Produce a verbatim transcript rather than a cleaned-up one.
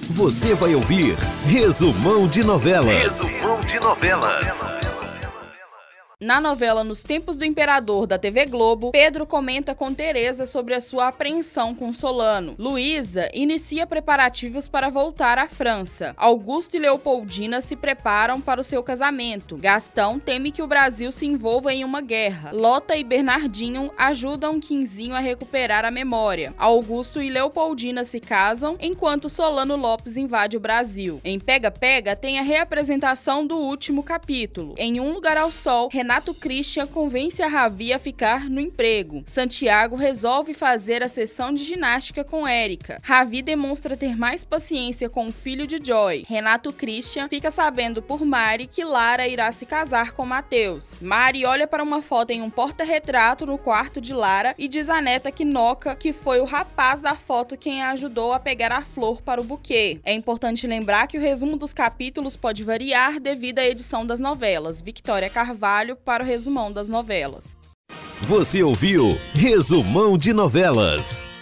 Você vai ouvir Resumão de Novelas. Resumão de Novelas. Na novela Nos Tempos do Imperador, da T V Globo, Pedro comenta com Teresa sobre a sua apreensão com Solano. Luísa inicia preparativos para voltar à França. Augusto e Leopoldina se preparam para o seu casamento. Gastão teme que o Brasil se envolva em uma guerra. Lota e Bernardinho ajudam Quinzinho a recuperar a memória. Augusto e Leopoldina se casam, enquanto Solano Lopes invade o Brasil. Em Pega Pega tem a reapresentação do último capítulo. Em Um Lugar ao Sol, Renato Christian convence a Ravi a ficar no emprego. Santiago resolve fazer a sessão de ginástica com Érica. Ravi demonstra ter mais paciência com o filho de Joy. Renato Christian fica sabendo por Mari que Lara irá se casar com Matheus. Mari olha para uma foto em um porta-retrato no quarto de Lara e diz à neta que Noca que foi o rapaz da foto quem a ajudou a pegar a flor para o buquê. É importante lembrar que o resumo dos capítulos pode variar devido à edição das novelas. Victoria Carvalho para o resumão das novelas. Você ouviu Resumão de Novelas.